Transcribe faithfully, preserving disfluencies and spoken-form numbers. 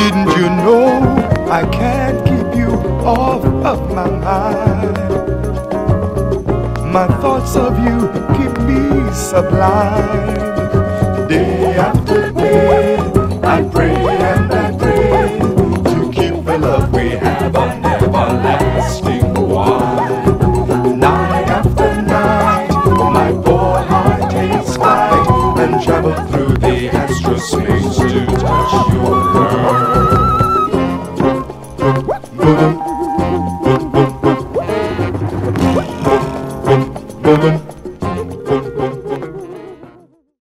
Didn't you know I can't keep you off of my mind? My thoughts of you keep me sublime. Day after day, I pray and I pray to keep the love we have an everlasting wine. Night after night, my poor heart takes flight and travel through the astral space to touch your heart. Moving, moving.